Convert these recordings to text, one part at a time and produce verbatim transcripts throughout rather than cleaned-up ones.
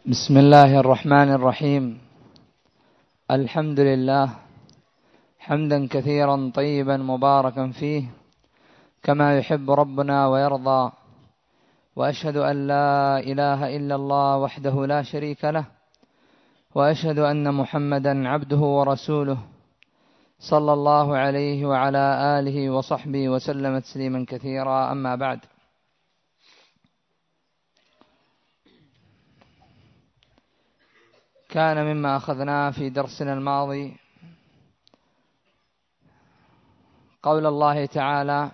بسم الله الرحمن الرحيم. الحمد لله حمدا كثيرا طيبا مباركا فيه كما يحب ربنا ويرضى، وأشهد أن لا إله إلا الله وحده لا شريك له، وأشهد أن محمدا عبده ورسوله صلى الله عليه وعلى آله وصحبه وسلم تسليما كثيرا. أما بعد، كان مما أخذناه في درسنا الماضي قول الله تعالى: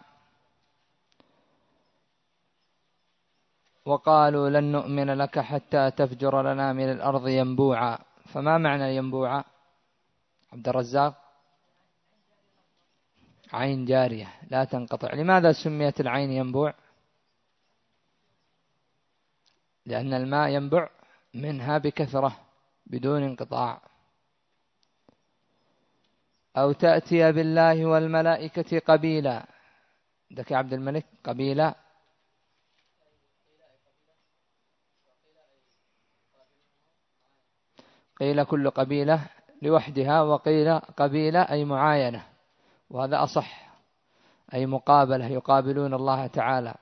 وقالوا لن نؤمن لك حتى تفجر لنا من الأرض ينبوعا. فما معنى ينبوعا عبد الرزاق؟ عين جارية لا تنقطع. لماذا سميت العين ينبوع؟ لأن الماء ينبع منها بكثرة بدون انقطاع. أو تأتي بالله والملائكة قبيلا. عندك يا عبد الملك قبيلا؟ قيل كل قبيلة لوحدها، وقيل قبيلة أي معاينة، وهذا أصح، أي مقابلة، يقابلون الله تعالى.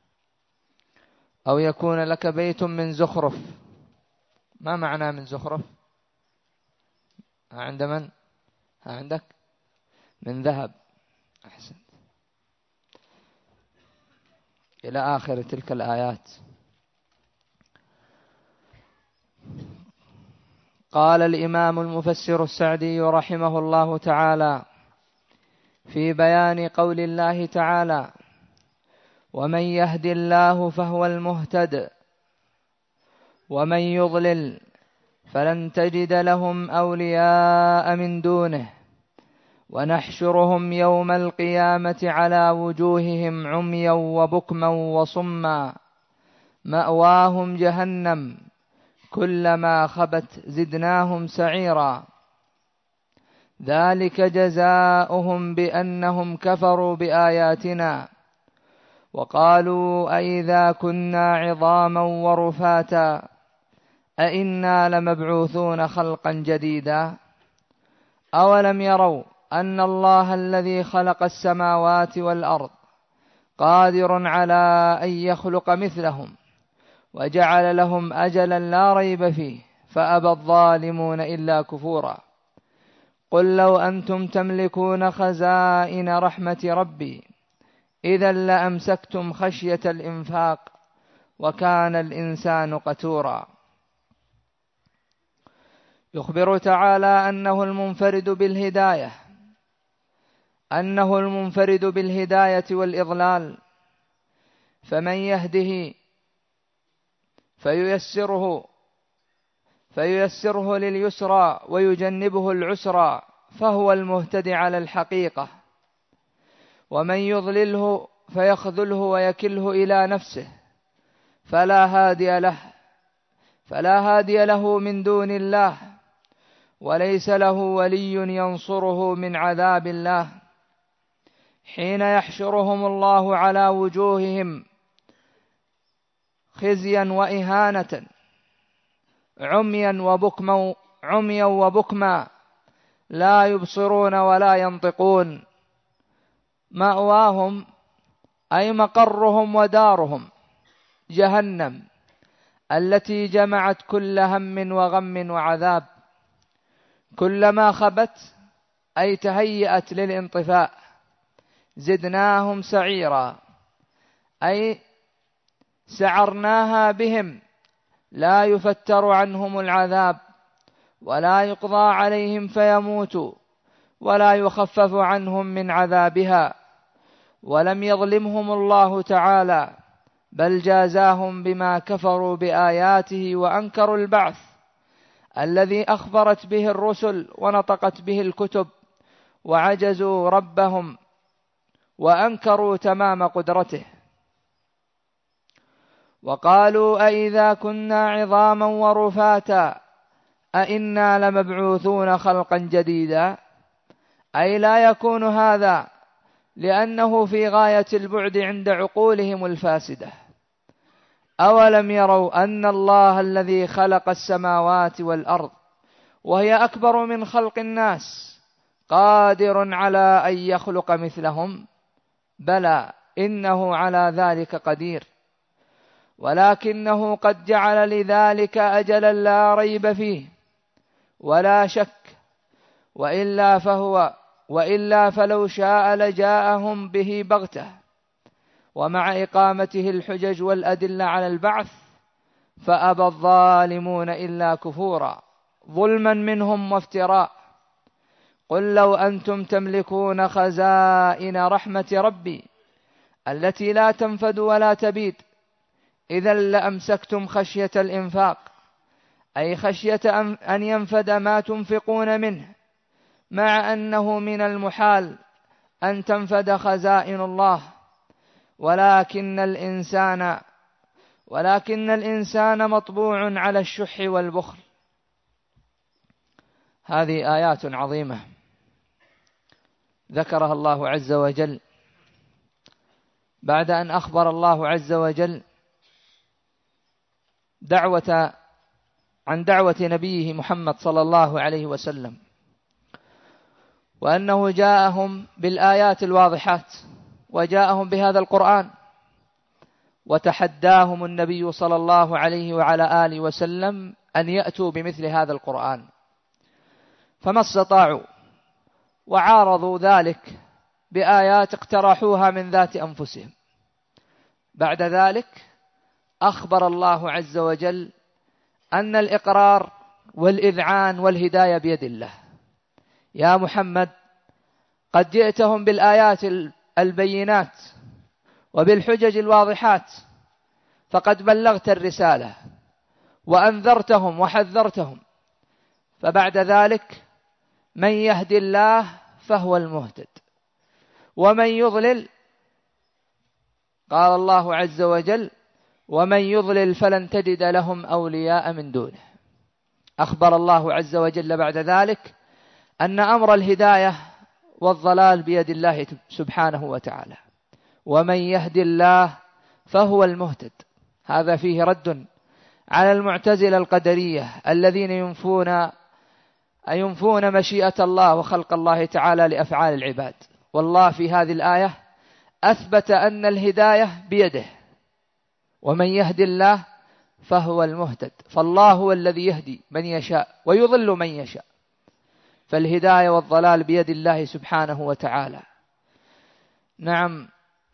أو يكون لك بيت من زخرف. ما معنى من زخرف؟ عند من؟ عندك من ذهب. أحسن. إلى آخر تلك الآيات. قال الإمام المفسر السعدي رحمه الله تعالى في بيان قول الله تعالى: ومن يهد الله فهو المهتد ومن يضلل فلن تجد لهم أولياء من دونه ونحشرهم يوم القيامة على وجوههم عميا وبكما وصما مأواهم جهنم كلما خبت زدناهم سعيرا ذلك جزاؤهم بأنهم كفروا بآياتنا وقالوا أئذا كنا عظاما ورفاتا أئنا لمبعوثون خلقا جديدا أولم يروا أن الله الذي خلق السماوات والأرض قادر على أن يخلق مثلهم وجعل لهم أجلا لا ريب فيه فأبى الظالمون إلا كفورا قل لو أنتم تملكون خزائن رحمة ربي إذا لأمسكتم خشية الإنفاق وكان الإنسان قتورا. يخبر تعالى أنه المنفرد بالهداية أنه المنفرد بالهداية والإضلال، فمن يهده فييسره فييسره لليسرى ويجنبه العسرى فهو المهتدي على الحقيقة، ومن يضلله فيخذله ويكله إلى نفسه فلا هادي له فلا هادي له من دون الله وليس له ولي ينصره من عذاب الله حين يحشرهم الله على وجوههم خزيا وإهانة عميا وبكما عميا وبكما لا يبصرون ولا ينطقون مأواهم أي مقرهم ودارهم جهنم التي جمعت كل هم وغم وعذاب كلما خبت أي تهيأت للانطفاء زدناهم سعيرا أي سعرناها بهم لا يفتر عنهم العذاب ولا يقضى عليهم فيموتوا ولا يخفف عنهم من عذابها. ولم يظلمهم الله تعالى بل جازاهم بما كفروا بآياته وأنكروا البعث الذي أخبرت به الرسل ونطقت به الكتب وعجزوا ربهم وأنكروا تمام قدرته. وقالوا أئذا كنا عظاما ورفاتا أئنا لمبعوثون خلقا جديدا أي لا يكون هذا لأنه في غاية البعد عند عقولهم الفاسدة أولم يروا أن الله الذي خلق السماوات والأرض وهي أكبر من خلق الناس قادر على أن يخلق مثلهم بلى إنه على ذلك قدير ولكنه قد جعل لذلك أجلا لا ريب فيه ولا شك وإلا فهو وإلا فلو شاء لجاءهم به بغتة ومع إقامته الحجج والأدلة على البعث فأبى الظالمون إلا كفورا ظلما منهم وافتراء قل لو أنتم تملكون خزائن رحمة ربي التي لا تنفد ولا تبيد إذا لأمسكتم خشية الإنفاق أي خشية أن ينفد ما تنفقون منه مع أنه من المحال أن تنفد خزائن الله ولكن الإنسان ولكن الإنسان مطبوع على الشح والبخل. هذه آيات عظيمة ذكرها الله عز وجل بعد أن أخبر الله عز وجل دعوة عن دعوة نبيه محمد صلى الله عليه وسلم وأنه جاءهم بالآيات الواضحات وجاءهم بهذا القرآن وتحداهم النبي صلى الله عليه وعلى آله وسلم أن يأتوا بمثل هذا القرآن فما استطاعوا وعارضوا ذلك بآيات اقترحوها من ذات أنفسهم. بعد ذلك أخبر الله عز وجل أن الإقرار والإذعان والهداية بيد الله. يا محمد قد جئتهم بالآيات البينات وبالحجج الواضحات فقد بلغت الرسالة وأنذرتهم وحذرتهم فبعد ذلك من يهدي الله فهو المهتد ومن يضلل قال الله عز وجل ومن يضلل فلن تجد لهم أولياء من دونه. أخبر الله عز وجل بعد ذلك أن أمر الهداية والضلال بيد الله سبحانه وتعالى ومن يهدي الله فهو المهتد. هذا فيه رد على المعتزلة القدرية الذين ينفون ينفون مشيئة الله وخلق الله تعالى لأفعال العباد. والله في هذه الآية أثبت أن الهداية بيده ومن يهدي الله فهو المهتد فالله هو الذي يهدي من يشاء ويضل من يشاء فالهداية والضلال بيد الله سبحانه وتعالى. نعم.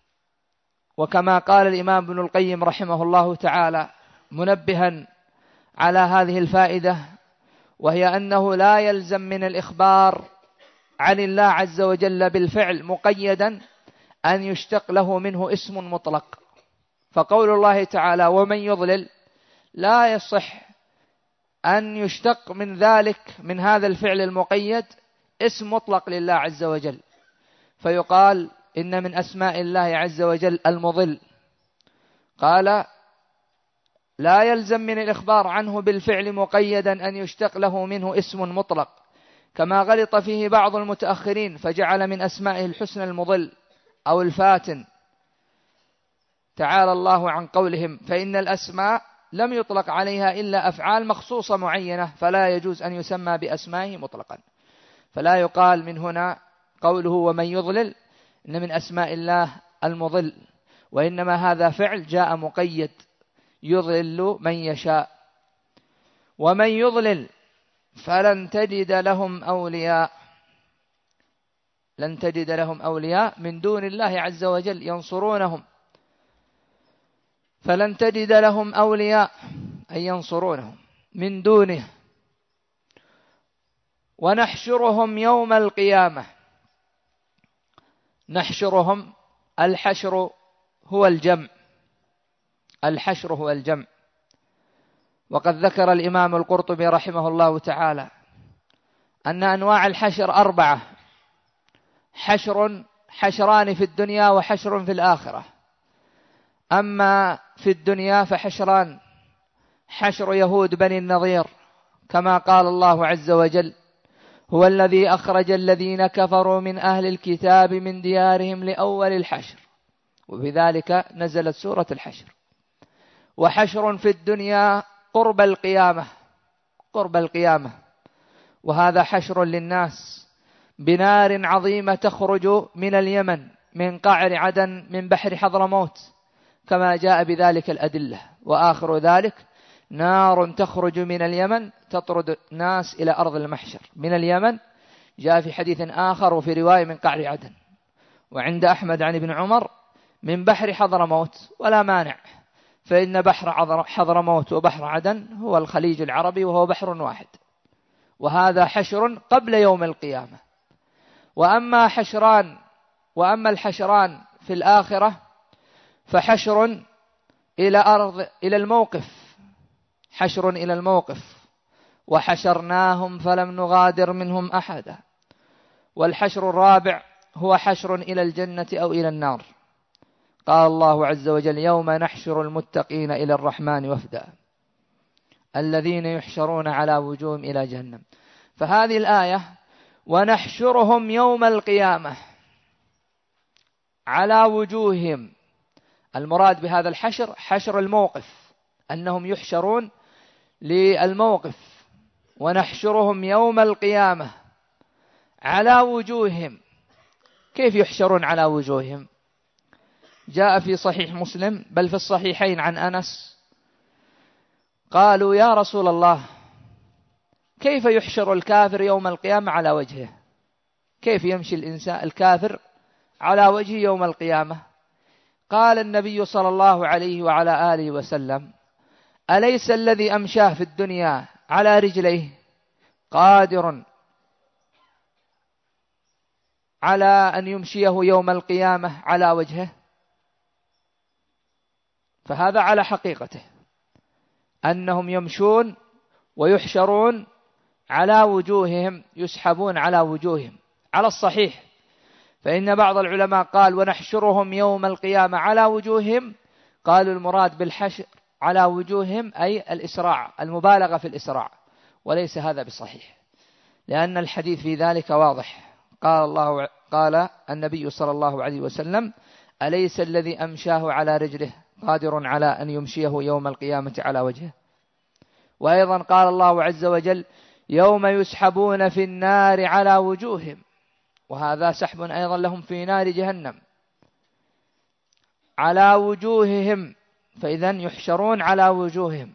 وكما قال الإمام ابن القيم رحمه الله تعالى منبها على هذه الفائدة وهي أنه لا يلزم من الإخبار عن الله عز وجل بالفعل مقيدا أن يشتق له منه اسم مطلق. فقول الله تعالى ومن يضلل لا يصح أن يشتق من ذلك من هذا الفعل المقيد اسم مطلق لله عز وجل فيقال إن من أسماء الله عز وجل المضل. قال لا يلزم من الإخبار عنه بالفعل مقيدا أن يشتق له منه اسم مطلق كما غلط فيه بعض المتأخرين فجعل من أسمائه الحسنى المضل أو الفاتن. تعالى الله عن قولهم فإن الأسماء لم يطلق عليها إلا أفعال مخصوصة معينة فلا يجوز أن يسمى بأسمائه مطلقا. فلا يقال من هنا قوله ومن يضلل إن من أسماء الله المضل وإنما هذا فعل جاء مقيد يضل من يشاء. ومن يضلل فلن تجد لهم أولياء لن تجد لهم أولياء من دون الله عز وجل ينصرونهم فلن تجد لهم أولياء أي ينصرونهم من دونه. ونحشرهم يوم القيامة. نحشرهم الحشر هو الجمع الحشر هو الجمع. وقد ذكر الإمام القرطبي رحمه الله تعالى أن أنواع الحشر أربعة حشر حشران في الدنيا وحشر في الآخرة. أما في الدنيا فحشران حشر يهود بني النضير كما قال الله عز وجل هو الذي أخرج الذين كفروا من أهل الكتاب من ديارهم لأول الحشر وبذلك نزلت سورة الحشر. وحشر في الدنيا قرب القيامة، قرب القيامة، وهذا حشر للناس بنار عظيمة تخرج من اليمن من قعر عدن من بحر حضرموت كما جاء بذلك الأدلة. وآخر ذلك نار تخرج من اليمن تطرد ناس إلى أرض المحشر من اليمن، جاء في حديث آخر وفي رواية من قعر عدن، وعند أحمد عن ابن عمر من بحر حضرموت، ولا مانع، فإن بحر حضرموت وبحر عدن هو الخليج العربي وهو بحر واحد، وهذا حشر قبل يوم القيامة. وأما حشران وأما الحشران في الآخرة فحشر إلى أرض إلى الموقف، حشر إلى الموقف، وحشرناهم فلم نغادر منهم أحدا. والحشر الرابع هو حشر إلى الجنة أو إلى النار. قال الله عز وجل: يوم نحشر المتقين إلى الرحمن وفدا الذين يحشرون على وجوههم إلى جهنم. فهذه الآية ونحشرهم يوم القيامة على وجوههم، المراد بهذا الحشر حشر الموقف، أنهم يحشرون للموقف. ونحشرهم يوم القيامة على وجوههم. كيف يحشرون على وجوههم؟ جاء في صحيح مسلم بل في الصحيحين عن أنس قالوا: يا رسول الله، كيف يحشر الكافر يوم القيامة على وجهه؟ كيف يمشي الإنسان الكافر على وجهه يوم القيامة؟ قال النبي صلى الله عليه وعلى آله وسلم: أليس الذي أمشاه في الدنيا على رجليه قادر على أن يمشيه يوم القيامة على وجهه؟ فهذا على حقيقته أنهم يمشون ويحشرون على وجوههم، يسحبون على وجوههم على الصحيح. فإن بعض العلماء قال: ونحشرهم يوم القيامة على وجوههم، قالوا المراد بالحشر على وجوههم أي الإسراع، المبالغة في الإسراع، وليس هذا بصحيح، لأن الحديث في ذلك واضح. قال الله قال النبي صلى الله عليه وسلم: أليس الذي أمشاه على رجله قادر على أن يمشيه يوم القيامة على وجهه؟ وأيضا قال الله عز وجل: يوم يسحبون في النار على وجوههم، وهذا سحب أيضا لهم في نار جهنم على وجوههم، فإذا يحشرون على وجوههم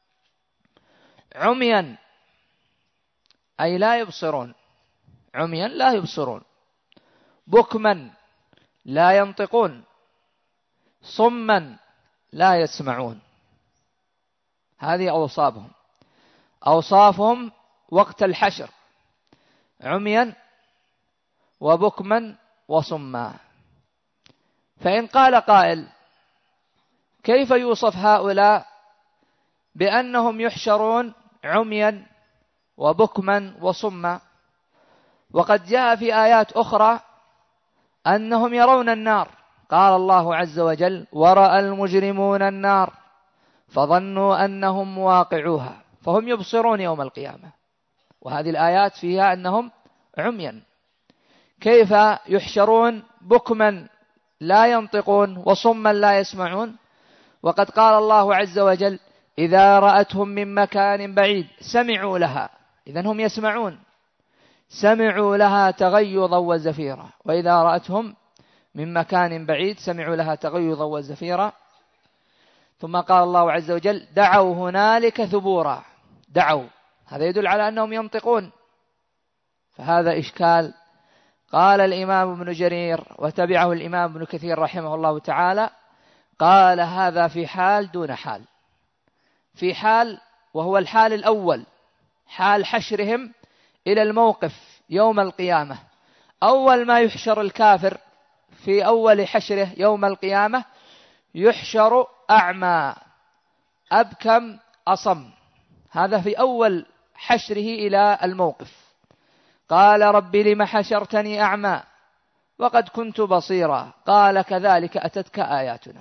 عميا أي لا يبصرون، عميا لا يبصرون، بكما لا ينطقون، صما لا يسمعون. هذه أوصافهم أوصافهم وقت الحشر: عميا وبكما وصما. فإن قال قائل: كيف يوصف هؤلاء بأنهم يحشرون عميا وبكما وصما، وقد جاء في آيات أخرى أنهم يرون النار؟ قال الله عز وجل: ورأى المجرمون النار فظنوا أنهم مواقعوها، فهم يبصرون يوم القيامة، وهذه الآيات فيها أنهم عميا. كيف يحشرون بكما لا ينطقون وصما لا يسمعون، وقد قال الله عز وجل: إذا رأتهم من مكان بعيد سمعوا لها، إذن هم يسمعون، سمعوا لها تغيظا وزفيرا. وإذا رأتهم من مكان بعيد سمعوا لها تغيظا وزفيرا. ثم قال الله عز وجل: دعوا هنالك ثبورا، دعوا، هذا يدل على أنهم ينطقون، فهذا إشكال. قال الإمام ابن جرير وتبعه الإمام ابن كثير رحمه الله تعالى، قال: هذا في حال دون حال. في حال، وهو الحال الأول، حال حشرهم إلى الموقف يوم القيامة. أول ما يحشر الكافر في أول حشره يوم القيامة يحشر أعمى أبكم أصم، هذا في أول حشره إلى الموقف. قال: رب لم حشرتني أعمى وقد كنت بصيرا، قال: كذلك أتتك آياتنا.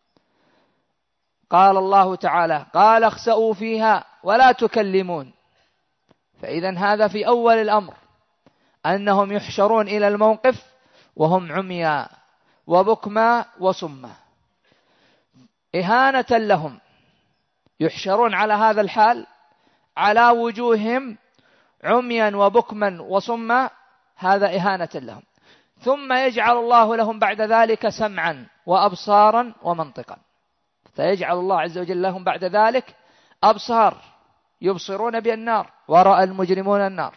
قال الله تعالى: قال اخسأوا فيها ولا تكلمون. فإذا هذا في أول الأمر، أنهم يحشرون إلى الموقف وهم عمياء وبكما وصما، إهانة لهم يحشرون على هذا الحال على وجوههم عميا وبكما وصما، هذا إهانة لهم. ثم يجعل الله لهم بعد ذلك سمعا وأبصارا ومنطقا، فيجعل الله عز وجل لهم بعد ذلك أبصار يبصرون بالنار ورأى المجرمون النار،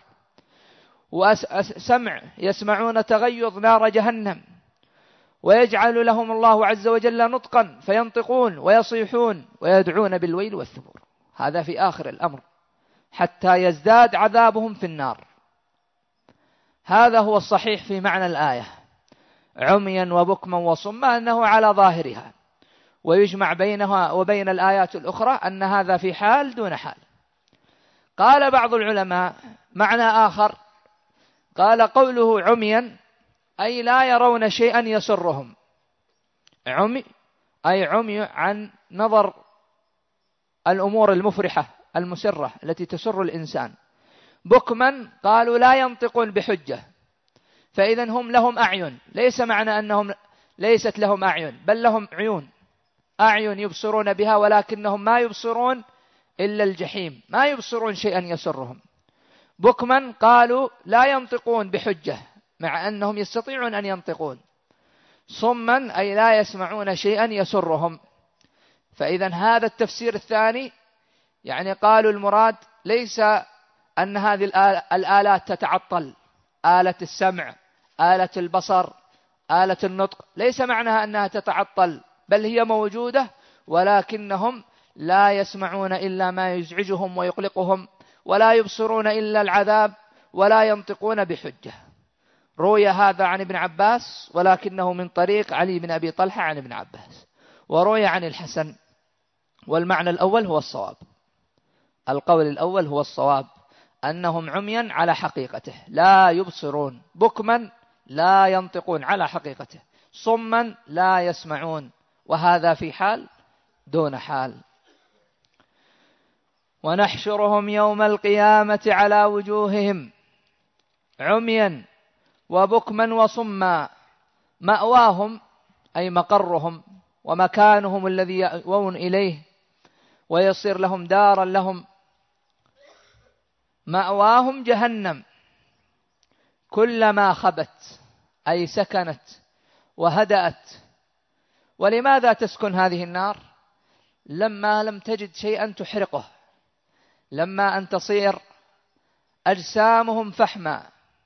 وسمع يسمعون تغيظ نار جهنم، ويجعل لهم الله عز وجل نطقا فينطقون ويصيحون ويدعون بالويل والثبور. هذا في آخر الأمر حتى يزداد عذابهم في النار. هذا هو الصحيح في معنى الآية، عميا وبكما وصما، أنه على ظاهرها، ويجمع بينها وبين الآيات الأخرى أن هذا في حال دون حال. قال بعض العلماء معنى آخر، قال قوله عميا أي لا يرون شيئا يسرهم، عمي أي عمي عن نظر الأمور المفرحة المسرة التي تسر الإنسان. بكما قالوا لا ينطقون بحجة، فإذا هم لهم أعين، ليس معنى أنهم ليست لهم أعين، بل لهم عيون، أعين يبصرون بها، ولكنهم ما يبصرون إلا الجحيم، ما يبصرون شيئا يسرهم. بكما قالوا لا ينطقون بحجة مع أنهم يستطيعون أن ينطقون. صما أي لا يسمعون شيئا يسرهم. فإذا هذا التفسير الثاني، يعني قالوا المراد ليس أن هذه الآلات تتعطل، آلة السمع، آلة البصر، آلة النطق، ليس معناها أنها تتعطل، بل هي موجودة، ولكنهم لا يسمعون إلا ما يزعجهم ويقلقهم، ولا يبصرون إلا العذاب، ولا ينطقون بحجة. روي هذا عن ابن عباس، ولكنه من طريق علي بن أبي طلحة عن ابن عباس، وروي عن الحسن. والمعنى الأول هو الصواب، القول الأول هو الصواب، أنهم عميا على حقيقته لا يبصرون، بكما لا ينطقون على حقيقته، صما لا يسمعون، وهذا في حال دون حال. ونحشرهم يوم القيامة على وجوههم عميا وبكما وصما، مأواهم أي مقرهم ومكانهم الذي يأوون إليه ويصير لهم دارا لهم، مأواهم جهنم كلما خبت أي سكنت وهدأت. ولماذا تسكن هذه النار؟ لما لم تجد شيئا تحرقه، لما أن تصير أجسامهم فحما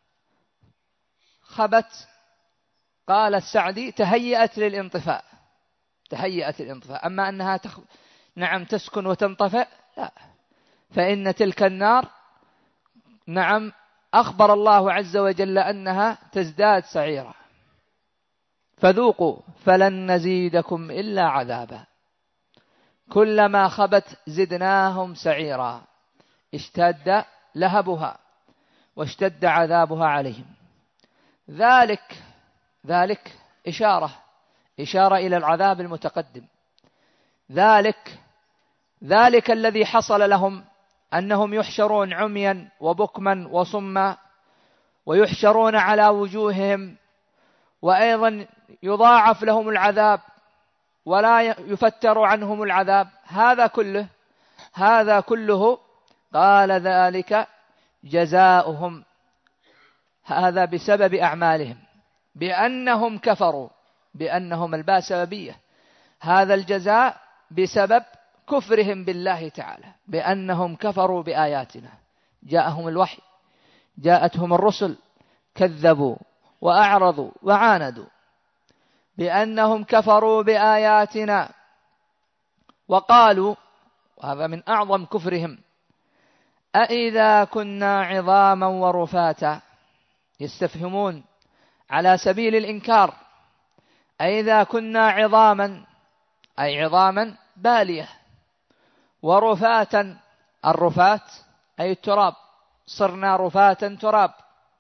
خبت. قال السعدي تهيأت للانطفاء، تهيأت للانطفاء. أما أنها تخ... نعم تسكن وتنطفئ، لا، فإن تلك النار نعم أخبر الله عز وجل أنها تزداد سعيرا، فذوقوا فلن نزيدكم إلا عذابا، كلما خبت زدناهم سعيرا، اشتد لهبها واشتد عذابها عليهم. ذلك ذلك إشارة إشارة إلى العذاب المتقدم. ذلك ذلك الذي حصل لهم أنهم يحشرون عميا وبكما وصما، ويحشرون على وجوههم، وأيضا يضاعف لهم العذاب ولا يفتر عنهم العذاب. هذا كله هذا كله قال ذلك جزاؤهم، هذا بسبب أعمالهم، بأنهم كفروا، بأنهم الباء سببية، هذا الجزاء بسبب كفرهم بالله تعالى، بأنهم كفروا بآياتنا، جاءهم الوحي، جاءتهم الرسل، كذبوا وأعرضوا وعاندوا، بأنهم كفروا بآياتنا وقالوا، وهذا من أعظم كفرهم، أإذا كنا عظاما ورفاتا، يستفهمون على سبيل الإنكار، أإذا كنا عظاما أي عظاما بالية، ورفاتا الرفات أي التراب، صرنا رفاتا تراب،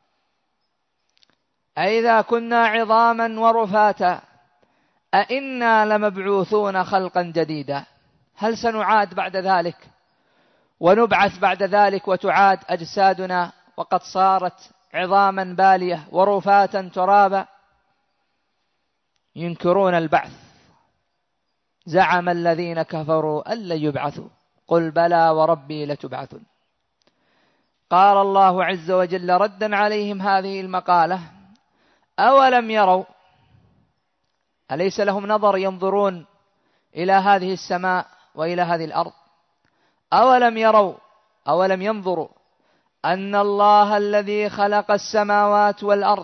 أإذا كنا عظاما ورفاتا أإنا لمبعوثون خلقا جديدا، هل سنعاد بعد ذلك ونبعث بعد ذلك وتعاد أجسادنا وقد صارت عظاما بالية ورفاتا ترابا؟ ينكرون البعث، زعم الذين كفروا أن لن يبعثوا، قل بلى وربي لتبعثن. قال الله عز وجل ردا عليهم هذه المقالة: أولم يروا، أليس لهم نظر ينظرون إلى هذه السماء وإلى هذه الأرض؟ أولم يروا، أولم ينظروا أن الله الذي خلق السماوات والأرض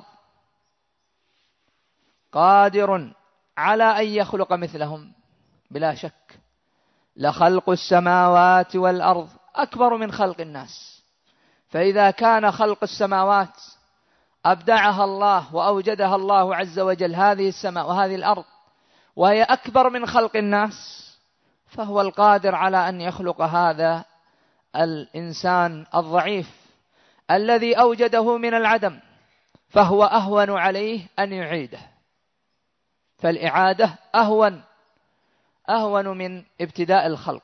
قادر على أن يخلق مثلهم؟ بلا شك لخلق السماوات والأرض أكبر من خلق الناس. فإذا كان خلق السماوات أبدعها الله وأوجدها الله عز وجل، هذه السماء وهذه الأرض، وهي أكبر من خلق الناس، فهو القادر على أن يخلق هذا الإنسان الضعيف الذي أوجده من العدم، فهو أهون عليه أن يعيده. فالإعادة أهون أهون من ابتداء الخلق.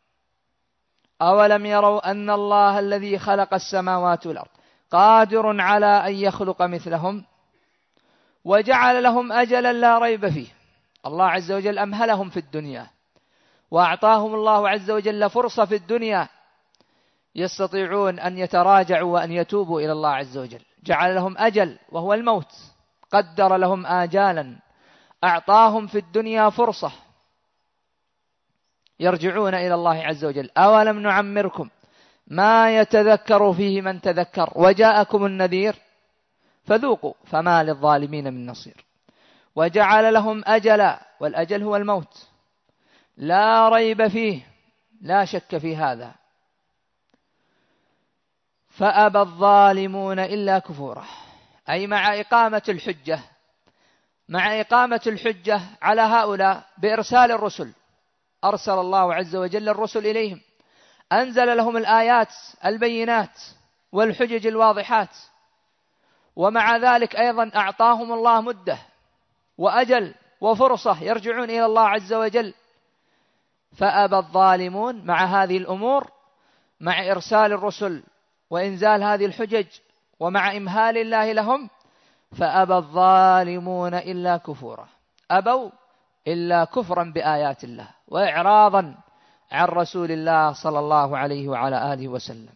أولم يروا أن الله الذي خلق السماوات والأرض قادر على أن يخلق مثلهم وجعل لهم أجلا لا ريب فيه. الله عز وجل أمهلهم في الدنيا، وأعطاهم الله عز وجل فرصة في الدنيا يستطيعون أن يتراجعوا وأن يتوبوا إلى الله عز وجل. جعل لهم أجل وهو الموت، قدر لهم آجالا، أعطاهم في الدنيا فرصة يرجعون إلى الله عز وجل. أولم نعمركم ما يتذكر فيه من تذكر وجاءكم النذير فذوقوا فما للظالمين من نصير. وجعل لهم أجلا، والأجل هو الموت، لا ريب فيه، لا شك في هذا، فأبى الظالمون إلا كفورا. أي مع إقامة الحجة مع إقامة الحجة على هؤلاء بإرسال الرسل، أرسل الله عز وجل الرسل إليهم، أنزل لهم الآيات البينات والحجج الواضحات، ومع ذلك أيضا أعطاهم الله مدة وأجل وفرصة يرجعون إلى الله عز وجل. فأبى الظالمون مع هذه الأمور، مع إرسال الرسل وإنزال هذه الحجج ومع إمهال الله لهم، فأبى الظالمون إلا كفورا، أبوا إلا كفرا بآيات الله وإعراضا عن رسول الله صلى الله عليه وعلى آله وسلم.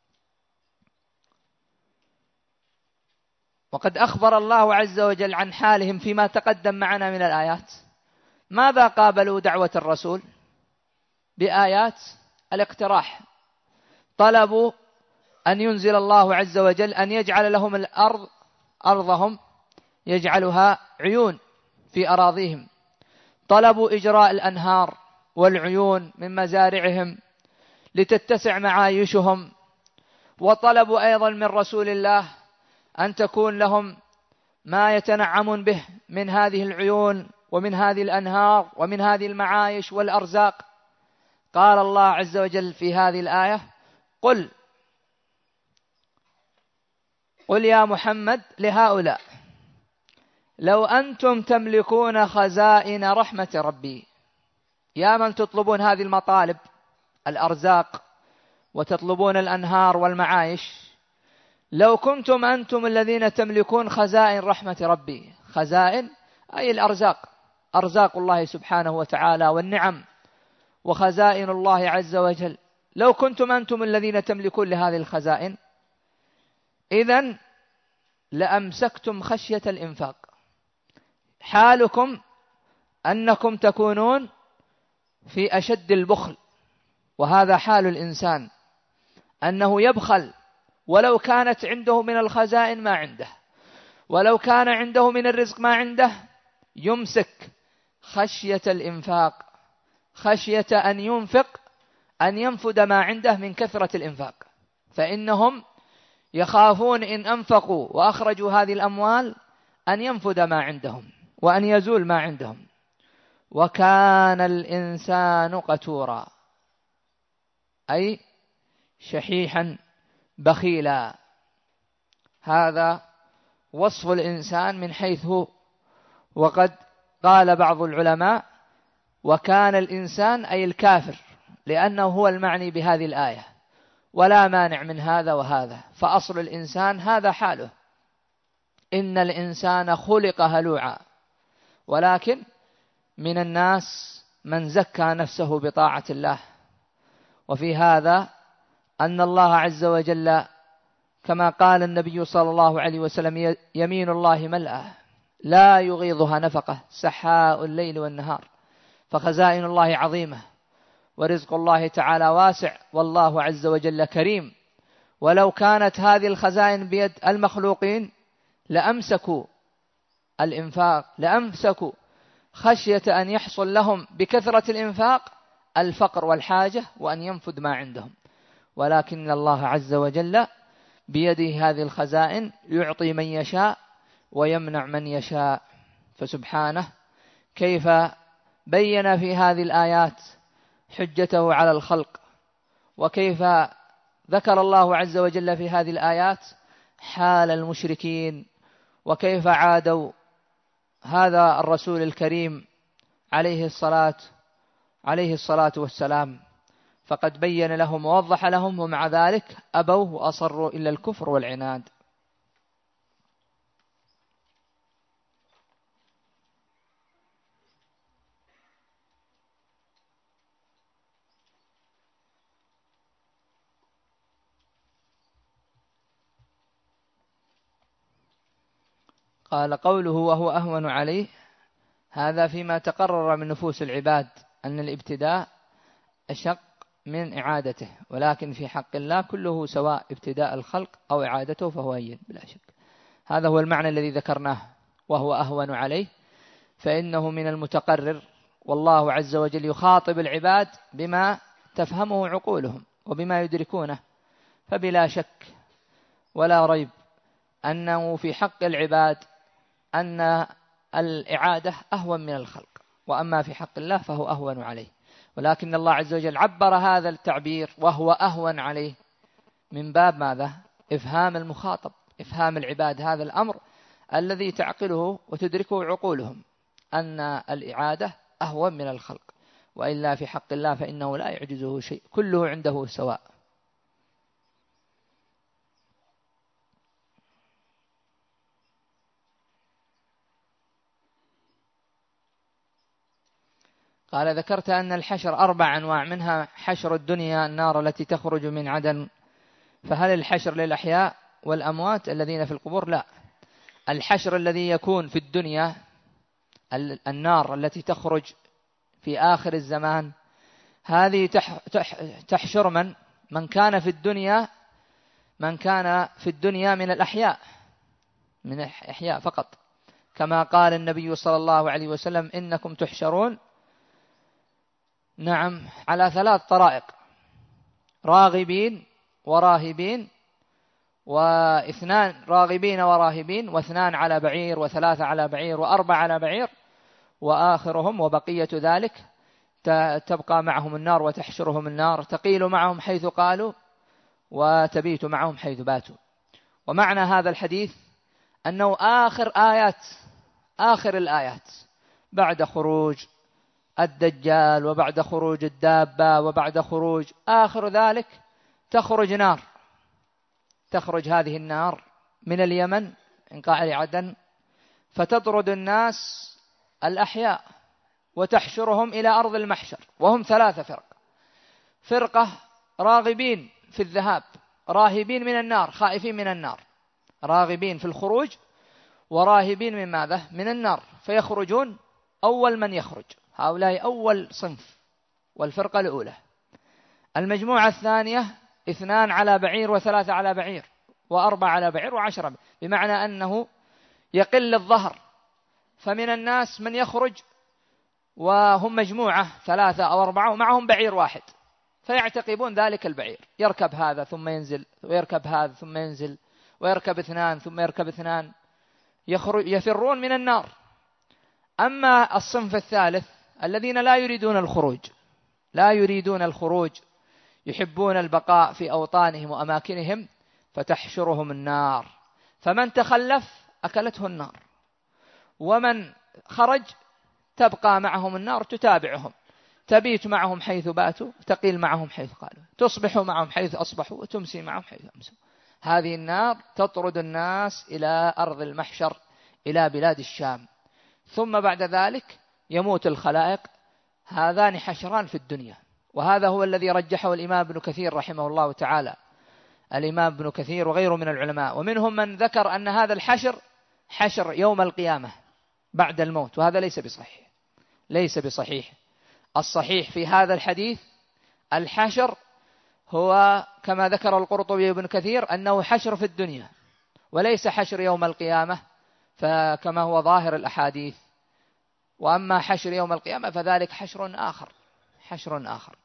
وقد أخبر الله عز وجل عن حالهم فيما تقدم معنا من الآيات. ماذا قابلوا دعوة الرسول؟ بآيات الاقتراح، طلبوا أن ينزل الله عز وجل أن يجعل لهم الأرض أرضهم يجعلها عيون في أراضيهم، طلبوا إجراء الأنهار والعيون من مزارعهم لتتسع معايشهم، وطلبوا أيضا من رسول الله أن تكون لهم ما يتنعمون به من هذه العيون ومن هذه الأنهار ومن هذه المعايش والأرزاق. قال الله عز وجل في هذه الآية: قل قل يا محمد لهؤلاء لو أنتم تملكون خزائن رحمة ربي، يا من تطلبون هذه المطالب الأرزاق وتطلبون الأنهار والمعايش، لو كنتم أنتم الذين تملكون خزائن رحمة ربي، خزائن أي الأرزاق، أرزاق الله سبحانه وتعالى والنعم وخزائن الله عز وجل، لو كنتم أنتم الذين تملكون لهذه الخزائن إذن لأمسكتم خشية الإنفاق. حالكم أنكم تكونون في أشد البخل، وهذا حال الإنسان، أنه يبخل ولو كانت عنده من الخزائن ما عنده، ولو كان عنده من الرزق ما عنده، يمسك خشية الإنفاق، خشية أن ينفق، أن ينفد ما عنده من كثرة الإنفاق، فإنهم يخافون إن أنفقوا وأخرجوا هذه الأموال أن ينفد ما عندهم وأن يزول ما عندهم. وكان الإنسان قتورا، أي شحيحا بخيلا. هذا وصف الإنسان من حيث هو. وقد قال بعض العلماء: وكان الإنسان أي الكافر، لأنه هو المعني بهذه الآية، ولا مانع من هذا وهذا، فأصل الإنسان هذا حاله. إن الإنسان خلق هلوعا، ولكن من الناس من زكى نفسه بطاعة الله، وفي هذا أن الله عز وجل كما قال النبي صلى الله عليه وسلم يمين الله ملأى لا يغيضها نفقة سحاء الليل والنهار، فخزائن الله عظيمة ورزق الله تعالى واسع والله عز وجل كريم. ولو كانت هذه الخزائن بيد المخلوقين لأمسكوا الإنفاق، لأمسكوا خشية أن يحصل لهم بكثرة الإنفاق الفقر والحاجة وأن ينفد ما عندهم، ولكن الله عز وجل بيده هذه الخزائن يعطي من يشاء ويمنع من يشاء. فسبحانه كيف بين في هذه الآيات حجته على الخلق، وكيف ذكر الله عز وجل في هذه الآيات حال المشركين، وكيف عادوا هذا الرسول الكريم عليه الصلاة عليه الصلاة والسلام، فقد بين لهم ووضح لهم، ومع ذلك أبوا وأصروا إلا الكفر والعناد. قال قوله وهو أهون عليه، هذا فيما تقرر من نفوس العباد أن الابتداء أشق من إعادته، ولكن في حق الله كله سواء، ابتداء الخلق أو إعادته فهو هين بلا شك. هذا هو المعنى الذي ذكرناه، وهو أهون عليه، فإنه من المتقرر، والله عز وجل يخاطب العباد بما تفهمه عقولهم وبما يدركونه، فبلا شك ولا ريب أنه في حق العباد أن الإعادة أهون من الخلق، وأما في حق الله فهو أهون عليه. ولكن الله عز وجل عبر هذا التعبير وهو أهون عليه من باب ماذا؟ إفهام المخاطب، إفهام العباد هذا الأمر الذي تعقله وتدركه عقولهم، أن الإعادة أهون من الخلق، وإلا في حق الله فإنه لا يعجزه شيء، كله عنده سواء. قال ذكرت أن الحشر أربع أنواع، منها حشر الدنيا النار التي تخرج من عدن، فهل الحشر للأحياء والأموات الذين في القبور؟ لا، الحشر الذي يكون في الدنيا النار التي تخرج في آخر الزمان، هذه تحشر من من كان في الدنيا من كان في الدنيا من الأحياء، من الأحياء فقط، كما قال النبي صلى الله عليه وسلم إنكم تحشرون نعم على ثلاث طرائق، راغبين وراهبين، واثنان راغبين وراهبين، واثنان على بعير، وثلاثة على بعير، وأربعة على بعير، وآخرهم وبقية ذلك تبقى معهم النار وتحشرهم النار، تقيل معهم حيث قالوا وتبيت معهم حيث باتوا. ومعنى هذا الحديث أنه آخر آيات آخر الآيات بعد خروج الدجال وبعد خروج الدابة وبعد خروج آخر ذلك تخرج نار، تخرج هذه النار من اليمن من قاع عدن، فتطرد الناس الأحياء وتحشرهم إلى أرض المحشر، وهم ثلاثة فرق: فرقة راغبين في الذهاب، راهبين من النار، خائفين من النار، راغبين في الخروج، وراهبين من ماذا؟ من النار، فيخرجون أول من يخرج، هؤلاء أول صنف والفرقة الأولى. المجموعة الثانية اثنان على بعير وثلاثة على بعير وأربعة على بعير وعشرة، بمعنى أنه يقل الظهر، فمن الناس من يخرج وهم مجموعة ثلاثة أو أربعة ومعهم بعير واحد، فيعتقبون ذلك البعير، يركب هذا ثم ينزل، ويركب هذا ثم ينزل، ويركب اثنان ثم يركب اثنان، يخرج يفرون من النار. أما الصنف الثالث الذين لا يريدون الخروج، لا يريدون الخروج، يحبون البقاء في أوطانهم وأماكنهم، فتحشرهم النار، فمن تخلف أكلته النار، ومن خرج تبقى معهم النار تتابعهم، تبيت معهم حيث باتوا، تقيل معهم حيث قالوا، تصبح معهم حيث أصبحوا، وتمسي معهم حيث أمسوا. هذه النار تطرد الناس إلى أرض المحشر، إلى بلاد الشام، ثم بعد ذلك يموت الخلائق. هذان حشران في الدنيا، وهذا هو الذي رجحه الإمام ابن كثير رحمه الله تعالى، الإمام ابن كثير وغيره من العلماء، ومنهم من ذكر أن هذا الحشر حشر يوم القيامة بعد الموت، وهذا ليس بصحيح، ليس بصحيح. الصحيح في هذا الحديث الحشر هو كما ذكر القرطبي ابن كثير أنه حشر في الدنيا وليس حشر يوم القيامة، فكما هو ظاهر الأحاديث. وأما حشر يوم القيامة فذلك حشر آخر، حشر آخر.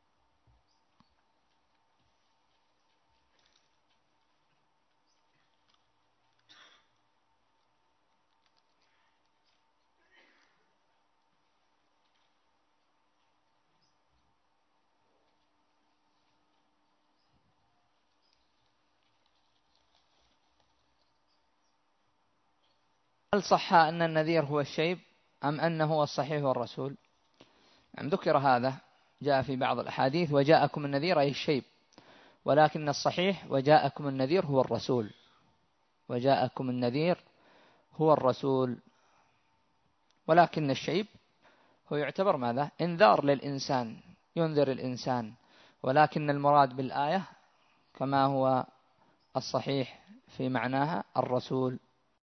هل صح أن النذير هو الشيب أم أنه هو الصحيح والرسول؟ يعني ذكر هذا، جاء في بعض الأحاديث وجاءكم النذير أي الشيب، ولكن الصحيح وجاءكم النذير هو الرسول، وجاءكم النذير هو الرسول. ولكن الشيب هو يعتبر ماذا؟ انذار للإنسان، ينذر الإنسان، ولكن المراد بالآية كما هو الصحيح في معناها الرسول.